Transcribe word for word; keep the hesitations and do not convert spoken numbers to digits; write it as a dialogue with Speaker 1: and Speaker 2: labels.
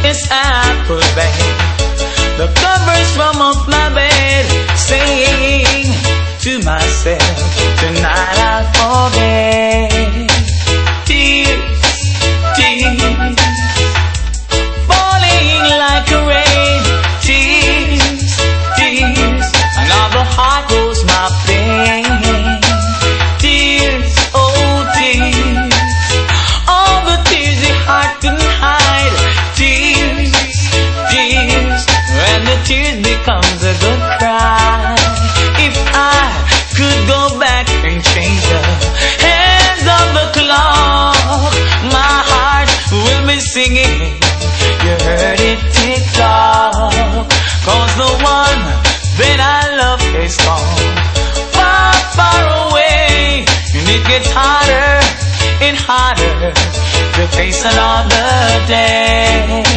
Speaker 1: Miss Applebaum, the covers from off my bed, saying to myself, tonight I'll forget. Tears, tears, falling like a rain. Tears, tears, another heart goes my pain. Tears, oh tears, all the tears the heart couldn't hide. Tears, tears, when the tears becomes a good cry. If I could go back and change the hands of the clock, my heart will be singing, you heard it tick tock. Cause the one that I love is gone far, far away, and it gets harder and harder to face another day.